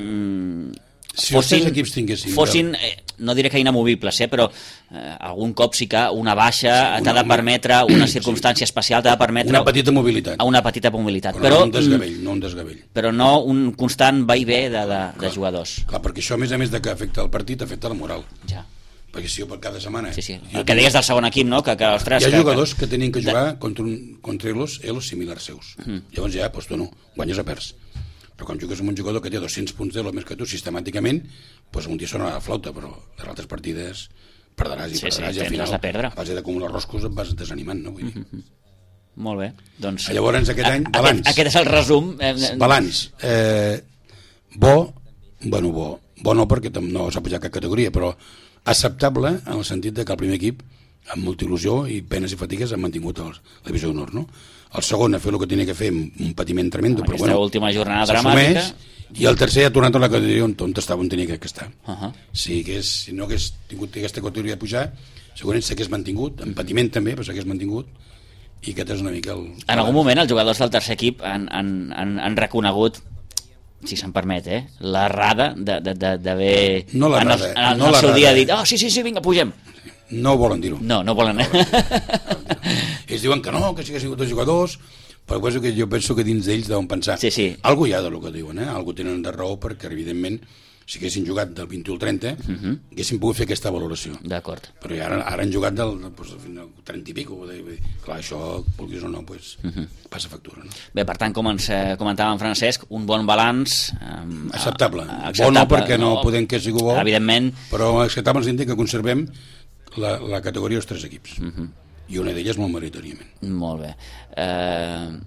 mm, si fossin, els tres equips tinguessin fossin eh, no diré que inamovibles, eh, però eh, algun cop sí que una baixa sí, una, t'ha de permetre una circumstància sí. especial, t'ha de permetre una petita mobilitat, una petita mobilitat. però, però no un desgavell, no un desgavell però no un constant va i ve de, de, clar, de jugadors. Clar, perquè això a més a més de que afecta el partit afecta la moral. Ja. perquè si jo per cada setmana... Sí, sí. El que deies del segon equip, no? Que, que, ostres, hi ha que, jugadors que... que tenen que jugar contra, un, contra ells, ells similars seus. Mm. Llavors ja, doncs tu no, guanyes o perds. Però quan jugues amb un jugador que té dos-cents punts d'elo més que tu sistemàticament, doncs un dia sona la flauta, però les altres partides perdràs i sí, perdràs sí, i al final, de perdre. a base d'acumular roscos et vas desanimant, no? Vull dir. Mm-hmm. Molt bé. Doncs... Llavors aquest any, balanç. Aquest, aquest és el resum. Balanç. Eh, bo, bueno, bo. Bo no perquè no s'ha pujat cap categoria, però acceptable en el sentit de que el primer equip, amb molta il·lusió i penes i fatigues, ha mantingut el, la divisió d'honor, no? El segon ha fet el que tenia que fer amb un patiment tremendo, però bueno, última jornada dramàtica. I el tercer ha tornat a la categoria on, on estava, on tenia que estar. Uh -huh. Si, hagués, si no hagués tingut aquesta categoria de pujar, segurament s'hagués mantingut, amb patiment també, però s'hagués mantingut, i aquest és una mica el... En algun moment els jugadors del tercer equip han, han, han, han reconegut, si se'm permet, eh, l'errada d'haver no en el, en el, no en el seu dia dit, oh, sí, sí, sí, vinga, pugem. No volen dir-ho. No, no volen. No volen ells diuen que no, que sí que han sigut dos jugadors, però penso que jo penso que dins d'ells deuen pensar. Sí, sí. Algú hi ha de lo que diuen, eh? Algú tenen de raó, perquè evidentment si haguessin jugat del vint-i-u al trenta, uh -huh. haguessin pogut fer aquesta valoració. D'acord. Però ara, ara han jugat del, pues, del trenta i pico. Clar, això, vulguis o no, pues, uh -huh. passa factura. No? Bé, per tant, com ens eh, comentava en Francesc, un bon balanç... Eh, acceptable. acceptable. Bo no, perquè no, no podem que sigui bo, evidentment, però acceptable en el sentit que conservem la, la categoria dels tres equips. Uh -huh. I una d'elles molt meritoriament. Molt bé. Eh,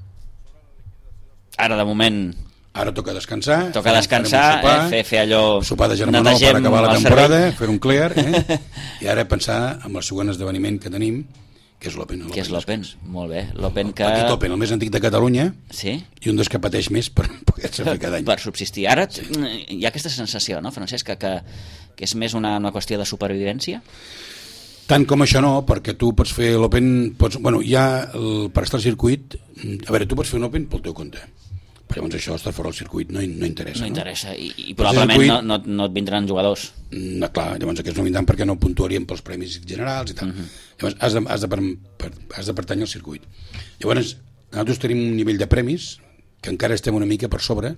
ara, de moment... Ara toca descansar. Toca descansar, sopar, eh, fer, fer allò... Sopar de germanor per acabar la temporada, fer un clear, eh? I ara pensar en el següent esdeveniment que tenim, que és l'Open. Que és l'Open, molt bé. L'Open que... Petit Open, el més antic de Catalunya, sí? I un dels que pateix més per poder-se fer cada any. Per subsistir. Ara sí. Hi ha aquesta sensació, no, Francesc, que, que, que és més una, una qüestió de supervivència? Tant com això no, perquè tu pots fer l'Open... Pots, bueno, hi ha el, per estar al circuit... A veure, tu pots fer un Open pel teu compte. Però llavors això, estar fora del circuit, no, no interessa. No interessa, no? I, i probablement circuit, no, no, no et vindran jugadors. No, clar, llavors aquests no vindran perquè no puntuarien pels premis generals i tal. Uh -huh. Llavors has de, has, de per, per, has de pertànyer al circuit. Llavors nosaltres tenim un nivell de premis que encara estem una mica per sobre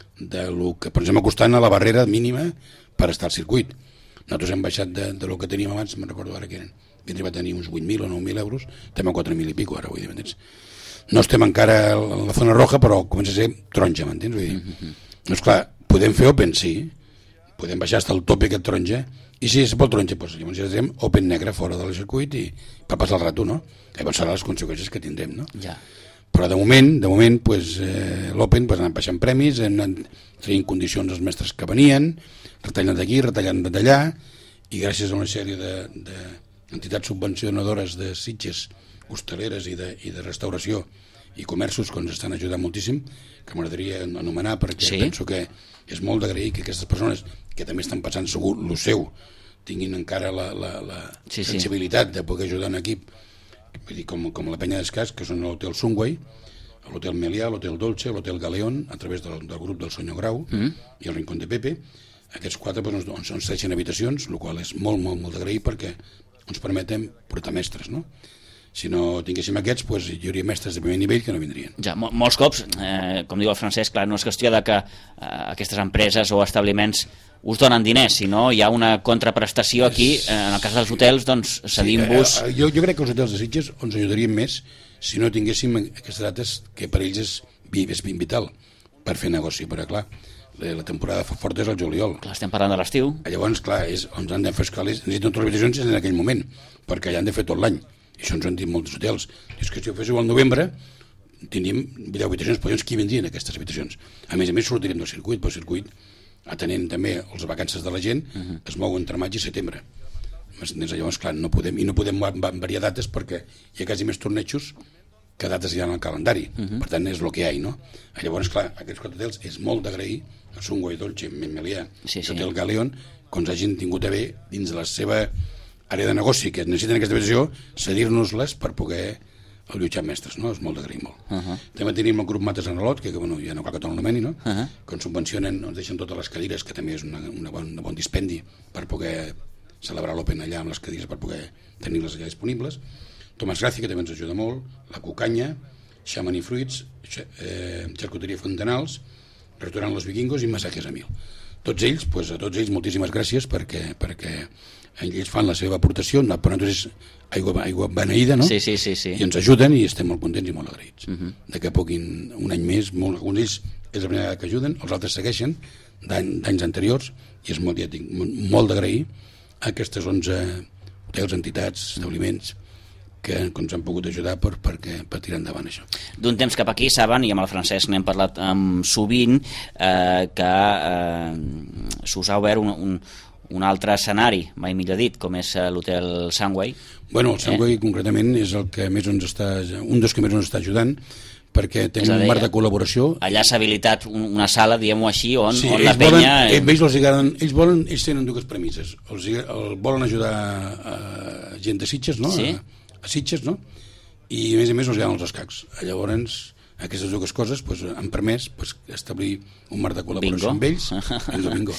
de lo que ens hem acostant a la barrera mínima per estar al circuit. Nosaltres hem baixat de, de lo que teníem abans, me'n recordo ara que eren, que va tenir uns vuit mil o nou mil euros, estem a quatre mil i pico ara, vull dir, m'entens? No estem encara a la zona roja, però comença a ser taronja, m'entens? Vull dir, mm-hmm. No, esclar, podem fer Open, sí, podem baixar fins al tope aquest taronja, i si és pel taronja, doncs llavors ja tindrem Open negre fora del circuit i per passar el rato, no? Llavors seran les conseqüències que tindrem, no? Ja. Però de moment, de moment, pues, eh, l'Open pues, han baixant premis, han anat traient condicions els mestres que venien, retallant d'aquí, retallant d'allà, i gràcies a una sèrie d'entitats subvencionadores de Sitges, hostaleres i de, i de restauració i comerços que ens estan ajudant moltíssim, que m'agradaria anomenar perquè sí? penso que és molt d'agrair que aquestes persones que també estan passant segur el seu tinguin encara la, la, la sí, sensibilitat sí. de poder ajudar un equip, vull dir, com, com la Penya d'Escàs, que són l'Hotel Sunway, l'Hotel Melià, l'Hotel Dolce, l'Hotel Galeón, a través del, del grup del Senyor Grau mm. i el Rincón de Pepe. Aquests quatre doncs, ens, ens deixen habitacions, el qual és molt, molt, molt d'agrair perquè ens permeten portar mestres, no? Si no tinguéssim aquests, doncs, hi hauria mestres de primer nivell que no vindrien. Ja, mol, molts cops, eh, com diu el Francesc, clar, no és qüestió de que eh, aquestes empreses o establiments us donen diners, sinó hi ha una contraprestació aquí, eh, en el cas dels hotels, doncs cedim-vos... Sí, eh, jo, jo crec que els hotels de Sitges ens ajudarien més si no tinguéssim aquestes dates que per ells és, és ben vital per fer negoci, però clar, la temporada forta és el juliol. Clar, estem parlant de l'estiu. Llavors, clar, és, ens han de fer escales, necessiten totes les habitacions en aquell moment, perquè allà han de fer tot l'any. I això ens ho han dit molts hotels. És que si ho féssiu al novembre, tindríem deu habitacions, però llavors qui vindrien aquestes habitacions? A més a més, sortiríem del circuit, però el circuit, atenent també les vacances de la gent, uh -huh. es mou entre maig i setembre. Llavors, clar, no podem, i no podem variar dates perquè hi ha quasi més tornejos que dates hi ha en el calendari. Uh -huh. Per tant, és el que hi ha, no? Llavors, clar, aquests quatre hotels és molt d'agrair, el Sunway, Dolce, Melià, sí, sí. Hotel Galeón, que ens hagin tingut a bé dins de la seva àrea de negoci que necessiten aquesta habitació, cedir-nos-les per poder allotjar mestres, no? És molt d'agrair molt. Uh -huh. També tenim el grup Mates en Alot, que, que bueno, ja no cal que te'l nomeni, no? Uh -huh. Que ens subvencionen, ens deixen totes les cadires, que també és una, una bon, un bon dispendi per poder celebrar l'Open allà amb les cadires, per poder tenir-les allà disponibles. Tomàs Gràcia, que també ens ajuda molt, la Cucanya, Xaman i Fruits, eh, Xarcuteria Fontanals, Restaurant Los Vikingos i Masajes a Mil. Tots ells, pues, a tots ells moltíssimes gràcies perquè, perquè ells fan la seva aportació, per nosaltres és aigua, aigua beneïda, no? Sí, sí, sí, sí. I ens ajuden i estem molt contents i molt agraïts. Uh -huh. De que puguin un any més, molt, alguns d'ells és la primera vegada que ajuden, els altres segueixen d'anys anteriors, i és molt, ja dic, molt d'agrair a aquestes onze hotels, entitats, establiments que ens han pogut ajudar per, per, per tirar endavant això. D'un temps cap aquí saben, i amb el Francesc n'hem parlat um, sovint, eh, que eh, s'us ha obert un, un, un altre escenari, mai millor dit, com és l'hotel Sunway. Bueno, el Sunway eh? concretament és el que més ens està, un dels que més ens està ajudant, perquè tenim un marc de col·laboració. Allà s'ha habilitat una sala, diguem-ho així, on, sí, on la penya... Volen, ells, els agraden, ells, volen, ells tenen dues premisses. Els, el, volen ajudar a gent de Sitges, no? Sí. A, a Sitges, no? I a més a més els agraden els escacs. Llavors, aquestes dues coses pues, han permès pues, establir un marc de col·laboració bingo. amb ells. Bingo, bingo.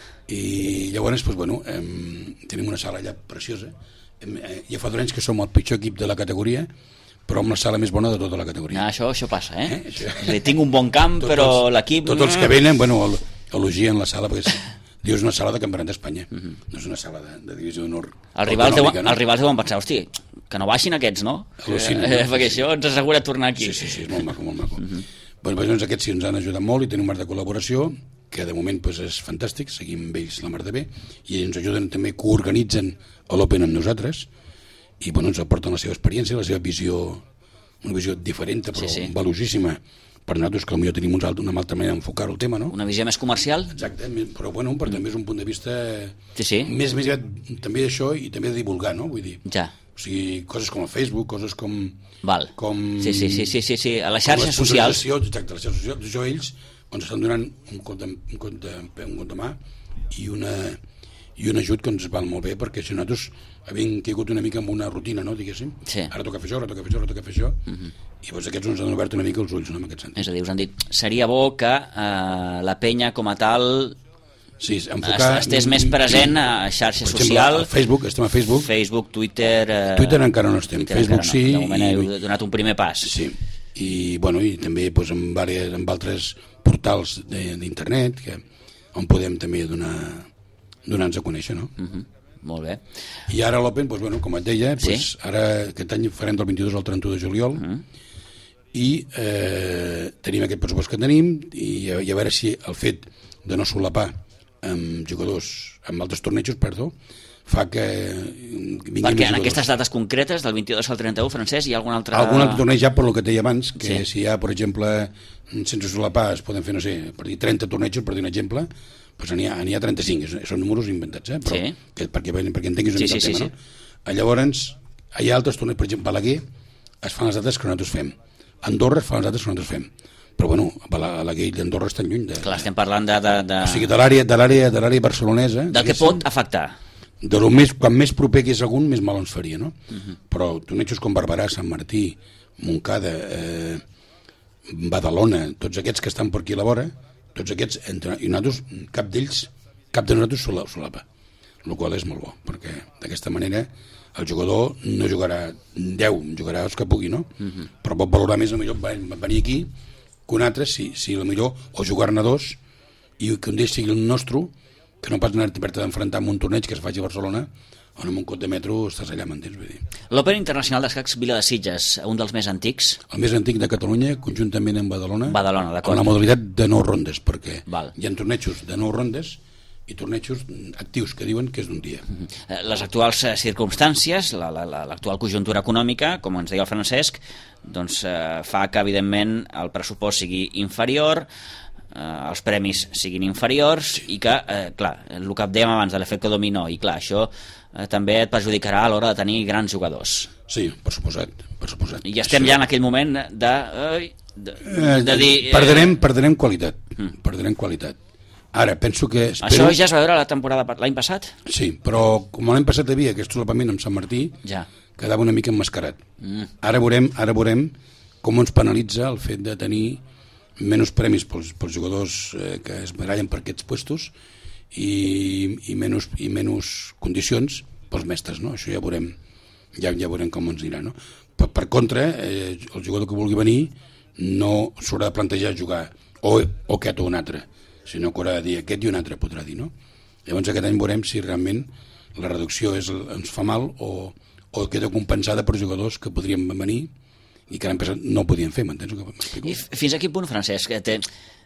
I llavors, pues, bueno, hem, tenim una sala allà preciosa. Hem, eh, ja fa dos anys que som el pitjor equip de la categoria, però amb la sala més bona de tota la categoria. Ah, això, això passa, eh? eh això... dir, tinc un bon camp, tots però l'equip... Tots els que venen, bueno, elogien la sala, perquè és, dius, una sala de campionat d'Espanya, uh -huh. no és una sala de, de divisió d'honor. Els rivals, deu, no? els rivals deuen pensar, hosti, que no baixin aquests, no? Al·lucina, eh, no? Perquè sí, això ens assegura tornar aquí. Sí, sí, sí, és molt maco, molt maco. Uh -huh. Bueno, doncs aquests sí ens han ajudat molt i tenim un marc de col·laboració que de moment pues, és fantàstic, seguim amb ells la mar de bé, i ens ajuden també, coorganitzen l'Open amb nosaltres, i bueno, ens aporten la seva experiència, la seva visió, una visió diferent, però sí, sí. valuosíssima per nosaltres, que potser tenim una altra manera d'enfocar el tema, no? Una visió més comercial? Exacte, però bueno, però també és un punt de vista sí, sí. més, més també d'això i també de divulgar, no? Vull dir, ja. O sigui, coses com el Facebook, coses com... Val. com sí, sí, sí, sí, sí, sí, a les xarxes socials. Exacte, a les xarxes socials, això ells ens estan donant un compte, un compte, un compte mà i una, i un ajut que ens val molt bé, perquè si nosaltres havent caigut una mica en una rutina, no, diguéssim, sí. ara toca fer això, ara toca fer això, ara toca fer això, uh -huh. i doncs aquests ens han obert una mica els ulls, no, en aquest sentit. És a dir, us han dit, seria bo que eh, la penya com a tal sí, enfocar, estés més present a xarxes socials. Facebook, estem a Facebook. Facebook, Twitter... Eh, Twitter encara no estem, Twitter Facebook no. sí. De moment i, heu donat un primer pas. Sí, i, bueno, i també doncs, amb, diverses, amb altres portals d'internet que, on podem també donar, donar-nos a conèixer, no? Uh -huh. Molt bé. I ara l'Open, doncs, bueno, com et deia, sí? doncs, ara aquest any farem del vint-i-dos al trenta-u de juliol, uh -huh. i eh, tenim aquest pressupost que tenim, i a, i a veure si el fet de no solapar amb jugadors, amb altres tornejos, perdó, fa que vinguin perquè en jugadors. aquestes dates concretes, del vint-i-dos al trenta-u, Francesc, hi ha algun altre... Algun altre torneig ja, per el que et deia abans, que sí. si hi ha, per exemple, sense solapar, es poden fer, no sé, per dir trenta tornejos, per dir un exemple, doncs n'hi ha, ha trenta-cinc, són números inventats, eh? Però sí. que, perquè, perquè entenguis una sí, mica sí, el tema, sí, no? Sí. Llavors, hi ha altres torneigs, per exemple, Balaguer, es fan les dates que nosaltres fem. Andorra es fan les dates que nosaltres fem. Però, bueno, Balaguer i Andorra estan lluny. De, Clar, estem parlant de... de, de... O sigui, de l'àrea de l'àrea de l'àrea barcelonesa... Del que pot afectar. De lo més, quan més proper que és algun, més mal ens faria, no? Uh -huh. Però tornejos com Barberà, Sant Martí, Montcada, eh, Badalona, tots aquests que estan per aquí a la vora, tots aquests, entre, i nosaltres, cap d'ells, cap de nosaltres solapa, el qual és molt bo, perquè d'aquesta manera el jugador no jugarà deu, jugarà els que pugui, no? Uh -huh. Però pot valorar més, millor venir aquí que un altre, si, si millor, o jugar-ne dos, i que un d'ells sigui el nostre, que no pas anar-te d'enfrontar amb un torneig que es faci a Barcelona, on amb un cot de metro estàs allà, m'entens? L'Open Internacional d'Escacs Vila de Sitges, un dels més antics. El més antic de Catalunya, conjuntament amb Badalona, Badalona, d'acord. amb la modalitat de nou rondes, perquè Val. hi ha tornejos de nou rondes i tornejos actius que diuen que és d'un dia. Uh-huh. Les actuals circumstàncies, la, la, la, l'actual conjuntura econòmica, com ens deia el Francesc, doncs eh, fa que, evidentment, el pressupost sigui inferior, eh, els premis siguin inferiors, sí. I que, eh, clar, el que dèiem abans de l'efecte dominó, i clar, això eh, també et perjudicarà a l'hora de tenir grans jugadors. Sí, per suposat, per suposat. I ja estem això... ja en aquell moment de... Eh, de, de, de dir... Eh, perdrem, perdrem qualitat, mm. perdrem qualitat. Ara, penso que... Espero... Això ja es va veure la temporada l'any passat? Sí, però com l'any passat havia aquest solapament amb Sant Martí, ja. Quedava una mica emmascarat. Mm. Ara veurem ara veurem com ens penalitza el fet de tenir menys premis pels, pels jugadors eh, que es barallen per aquests puestos i, i, menys, i menys condicions pels mestres, no? Això ja veurem, ja, ja veurem com ens anirà, no? Per, per contra, eh, el jugador que vulgui venir no s'haurà de plantejar jugar o, o aquest o un altre, sinó que haurà de dir aquest i un altre podrà dir, no? Llavors aquest any veurem si realment la reducció és, ens fa mal o, o queda compensada per jugadors que podrien venir i que l'any passat no ho podien fer, m'entens? I fins a quin punt, Francesc, té,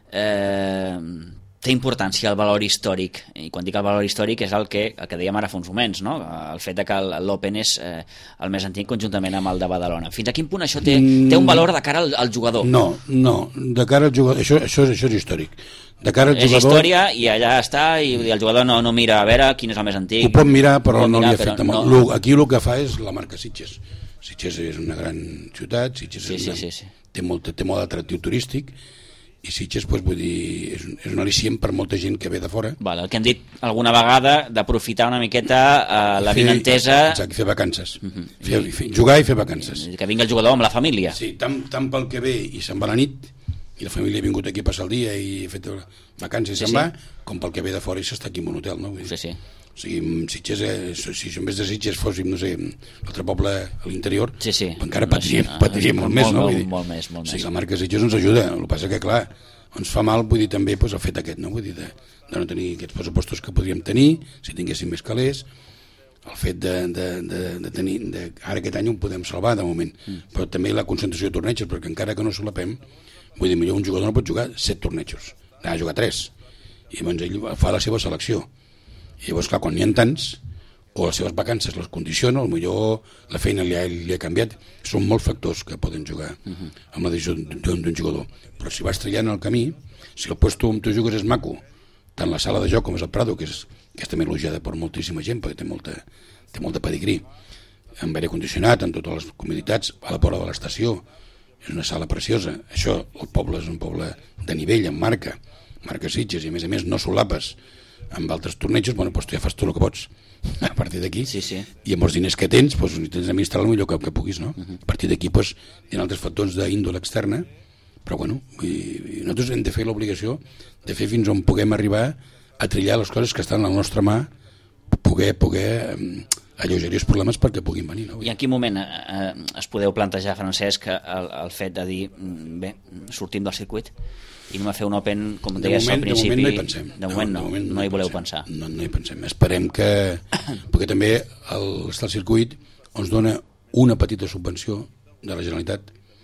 eh, té importància el valor històric? I quan dic el valor històric és el que, el que dèiem ara fa uns moments, no? El fet de que l'Open és eh, el més antic conjuntament amb el de Badalona. Fins a quin punt això té, té un valor de cara al, al jugador? No, no, de cara al jugador, això, això, això és històric. De cara al és jugador, història i allà està, i el jugador no, no mira a veure quin és el més antic. ho pot mirar, però pot no mirar, li afecta però molt. no. Lo, aquí el que fa és la marca Sitges. Sitges és una gran ciutat, Sitges Sí, és sí, una, sí, sí. té molt, té molt atractiu turístic, i Sitges, pues, vull dir, és, és un al·licient per molta gent que ve de fora. Vale, el que hem dit alguna vegada d'aprofitar una miqueta eh, la vinentesa, Exacte, fer vacances. Uh -huh. fer, fer, jugar i fer vacances. que vingui el jugador amb la família. Sí, tant, tant pel que ve i se'n va a la nit, i la família ha vingut aquí a passar el dia i ha fet vacances i Sí, se'n sí. va, com pel que ve de fora i s'està aquí en un hotel, no? Vull dir, Sí, sí. o sigui, Sitges, eh, si en vez de Sitges fóssim, no sé, l'altre poble a l'interior, Sí, sí. encara patiríem, Ah, patiríem molt, molt, més, no? molt, Vull dir, molt més, molt o sigui, més. la marca Sitges ens ajuda, el que passa que, clar, ens fa mal, vull dir, també pues, el fet aquest, no? Vull dir, de, de no tenir aquests pressupostos que podríem tenir, si tinguéssim més calés, el fet de, de, de, de tenir, de, ara aquest any ho podem salvar de moment, mm. però també la concentració de tornejos, perquè encara que no solapem, vull dir, millor un jugador no pot jugar set tornejos, ha de jugar tres, i llavors ell fa la seva selecció, i llavors clar, quan n'hi ha tants, o les seves vacances les condiciona, potser la feina li ha, li ha canviat, són molts factors que poden jugar uh -huh. amb la decisió d'un jugador, però si vas trellant el camí, si el puesto on tu jugues és maco, tant la sala de joc com és el Prado, que és, que és també elogiada per moltíssima gent, perquè té molta, té molta pedigrí, amb aire condicionat, amb totes les comoditats, a la vora de l'estació, és una sala preciosa. Això, el poble és un poble de nivell, amb marca, marca Sitges, i a més a més no solapes amb altres tornejos, bueno, doncs tu ja fas tot el que pots a partir d'aquí, Sí, sí. i amb els diners que tens, doncs, tens d'administrar el millor que, que puguis, no? Uh -huh. A partir d'aquí doncs, hi ha altres factors d'índole externa, però bueno, i, i nosaltres hem de fer l'obligació de fer fins on puguem arribar a trillar les coses que estan a la nostra mà, poder, poder um, alleugerir els problemes perquè puguin venir, no? I en quin moment eh, es podeu plantejar, Francesc, el, el fet de dir, bé, sortim del circuit i anem a fer un Open, com deies al principi? De moment no hi pensem. De moment no, de moment no, no hi hi voleu pensem. pensar. No, no hi pensem. Esperem que... perquè també el, està el circuit ens dona una petita subvenció de la Generalitat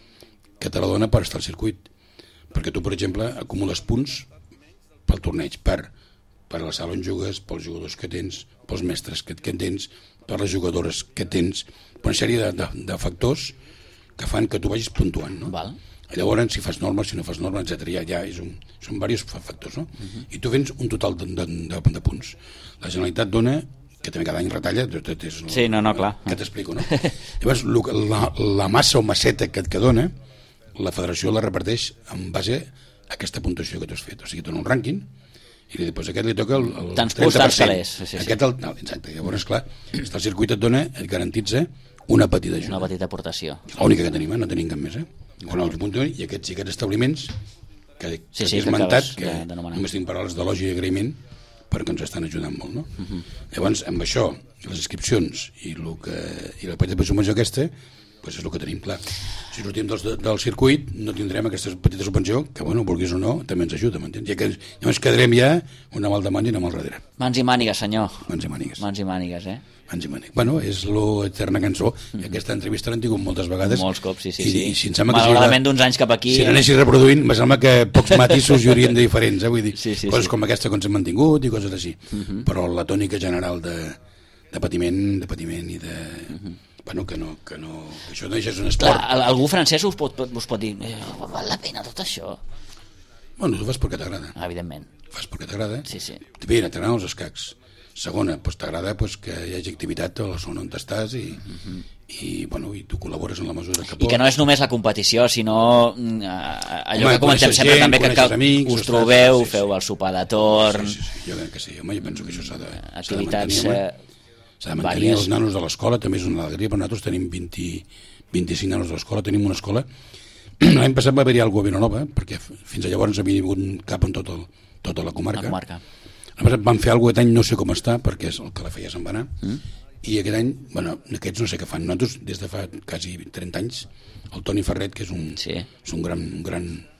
que te la dona per estar al circuit. Perquè tu, per exemple, acumules punts pel torneig, per, per la sala on jugues, pels jugadors que tens, pels mestres que, que tens, per les jugadores que tens, per una sèrie de, de, de factors que fan que tu vagis puntuant, no? Val. Llavors, si fas normes, si no fas normes, etcètera, ja, ja és un, són diversos factors, no? Uh-huh. I tu vens un total de, de, de, de punts. La Generalitat dona, que també cada any retalla, tot, tot és, Sí, no, no, clar. que t'explico, no? Llavors, la, la massa o masseta que, que dona, la federació la reparteix en base a aquesta puntuació que tu has fet. O sigui, dona un rànquing, i després aquest li toca el, el Tants trenta per cent. punts, tants calés. Sí, sí, sí. Aquest, el, no, exacte, llavors, clar, el circuit et dona, et garantitza una petita ajuda. Una petita aportació. L'única que tenim, eh? No tenim cap més, eh? Quan els puntuem, i aquests, i aquests establiments que, Sí, que sí, he que esmentat, acabes que de- d'anomenar. només tinc paraules d'elogi i agraïment perquè ens estan ajudant molt, no? Uh -huh. Llavors, amb això, les inscripcions i, lo que, i la petita subvenció aquesta, pues és el que tenim clar. Si sortim del, del circuit, no tindrem aquesta petita subvenció, que, bueno, vulguis o no, també ens ajuda, m'entens? Ja que llavors quedarem ja una mal davant i una mal darrere. Mans i mànigues, senyor. Mans i mànigues. Mans i mànigues, eh? Mans i mànigues. Bueno, és l'eterna cançó. Mm. Aquesta entrevista l'hem tingut moltes vegades. Molts cops, sí, sí. I, sí. i si em sembla que Malauradament si la- d'uns anys cap aquí... Si l'anessis reproduint, em sembla que pocs matisos hi haurien de diferents, eh? Vull dir, Sí, sí, coses sí. com aquesta que ens hem mantingut i coses així. Uh -huh. Però la tònica general de, de patiment, de patiment i de... Uh -huh. Bueno, que no, que no... Que això no és un esport. Clar, al- algú francès us pot, us pot dir, eh, val la pena tot això? Bueno, tu fas perquè t'agrada. Ah, evidentment. Fas perquè t'agrada. Sí, sí. Bé, t'agraden els escacs. Segona, doncs t'agrada doncs, que hi hagi activitat a la zona on estàs i, uh -huh. i, bueno, i tu col·labores en la mesura que pots. I que no és només la competició, sinó mm, allò Home, que comentem coneixes sempre gent, també, que, coneixes que amics, us estàs- trobeu, sí, sí. feu el sopar de torn, Sí, sí, sí, jo crec que sí. Home, jo penso que això s'ha de, s'ha de activitats mantenir, home. eh, S'ha de mantenir. vàries. Els nanos de l'escola també és una alegria, però nosaltres tenim vint, vint-i-cinc nanos de l'escola, tenim una escola. L'any passat va haver-hi alguna cosa a Vilanova, perquè fins a llavors havia vingut cap en tot el, tota la comarca. La comarca. L'any passat vam fer alguna cosa, aquest any no sé com està, perquè és el que la feia se'n va anar, mm. i aquest any, bueno, aquests no sé què fan. Nosaltres, des de fa quasi trenta anys, el Toni Ferret, que és un, Sí. és un gran, un gran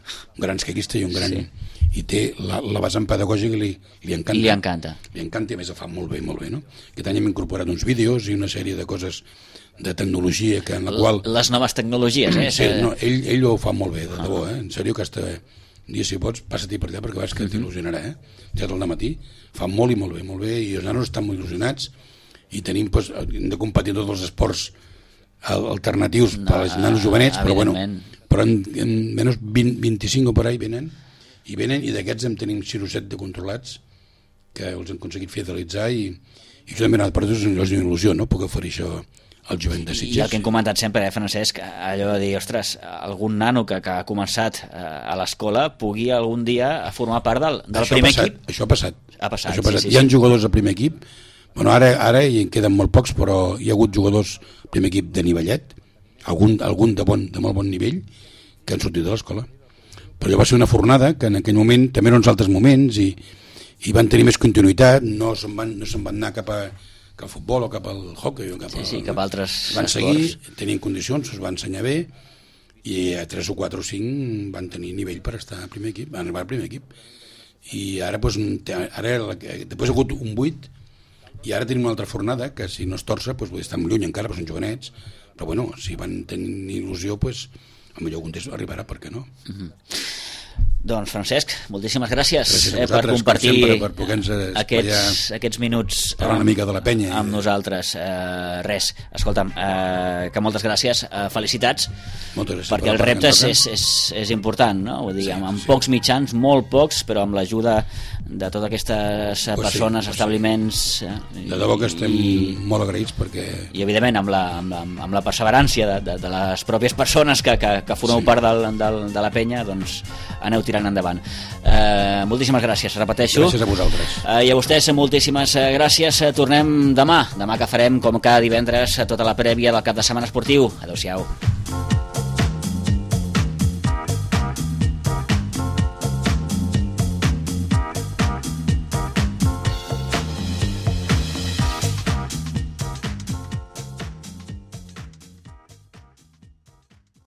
un gran escaquista i un gran... Sí. I té la, la vessant pedagògica li, li encanta. Li encanta. Li encanta i a més ho fa molt bé, molt bé, no? Aquest any hem incorporat uns vídeos i una sèrie de coses de tecnologia que en la qual... Les noves tecnologies, eh? Sí, no, ell, ell ho fa molt bé, de debò, eh? En sèrio, que hasta un dia, si pots, passa-t'hi per allà perquè veus que t'il·lusionarà, eh? Ja tot el matí. Fa molt i molt bé, molt bé, i els nanos estan molt il·lusionats i tenim, doncs, hem de competir tots els esports alternatius no, per als nanos jovenets, però bueno, però en, en menys vint, vint-i-cinc o per ahí venen, i venen, i d'aquests en tenim sis o set de controlats que els hem aconseguit fidelitzar i, i jo també, per tots, és una il·lusió, no? Puc oferir això al jovent de Sitges. I el que hem comentat sempre, eh, Francesc, allò de dir, ostres, algun nano que, que ha començat a l'escola pugui algun dia a formar part del, del això primer passat, equip. Això ha passat. Ha passat, això ha passat. Sí, sí, Hi ha sí. jugadors al primer equip, bueno, ara, ara hi en queden molt pocs, però hi ha hagut jugadors al primer equip de nivellet, algun, algun de, bon, de molt bon nivell, que han sortit de l'escola. Però allò va ser una fornada que en aquell moment també eren uns altres moments i, i van tenir més continuïtat, no se'n van, no se'n van anar cap, a, cap al futbol o cap al hockey o cap, sí, a, sí, cap a altres van esports. seguir, tenien condicions, es van ensenyar bé i a tres o quatre o cinc van tenir nivell per estar al primer equip, van arribar al primer equip i ara, doncs, ara després ha hagut un vuit i ara tenim una altra fornada que si no es torça doncs, estar molt lluny encara, però són jovenets, però bueno, si van tenir il·lusió, doncs potser algun temps arribarà, per què no? Mm-hmm. Doncs Francesc, moltíssimes gràcies, gràcies eh, per compartir sempre, per poder-nos aquests, aquests minuts parlar una mica de la penya amb nosaltres. Eh, res, escolta'm, eh, que moltes gràcies, eh, felicitats, moltes gràcies perquè el repte és, és, és, és important, no? Vull dir, sí, amb, amb sí. pocs mitjans, molt pocs, però amb l'ajuda de totes aquestes pues persones, sí, establiments... Eh, de debò que estem i, molt agraïts perquè... I evidentment amb la, amb la, amb la perseverància de, de, de les pròpies persones que, que, que formeu sí. part del, del, de la penya, doncs aneu tirant endavant. Eh, moltíssimes gràcies, repeteixo. Gràcies a vosaltres. Eh, I a vostès moltíssimes gràcies. Tornem demà, demà que farem com cada divendres tota la prèvia del cap de setmana esportiu. Adéu-siau.